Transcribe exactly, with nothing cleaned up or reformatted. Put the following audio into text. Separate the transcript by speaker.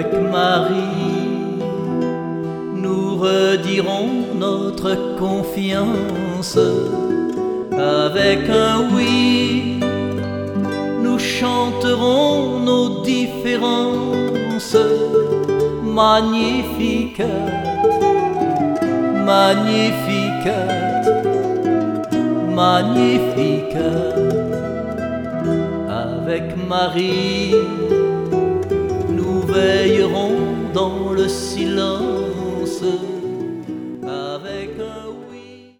Speaker 1: Avec Marie, nous redirons notre confiance. Avec un oui, nous chanterons nos différences. Magnificat, Magnificat, Magnificat. Avec Marie, nous veillerons dans le silence.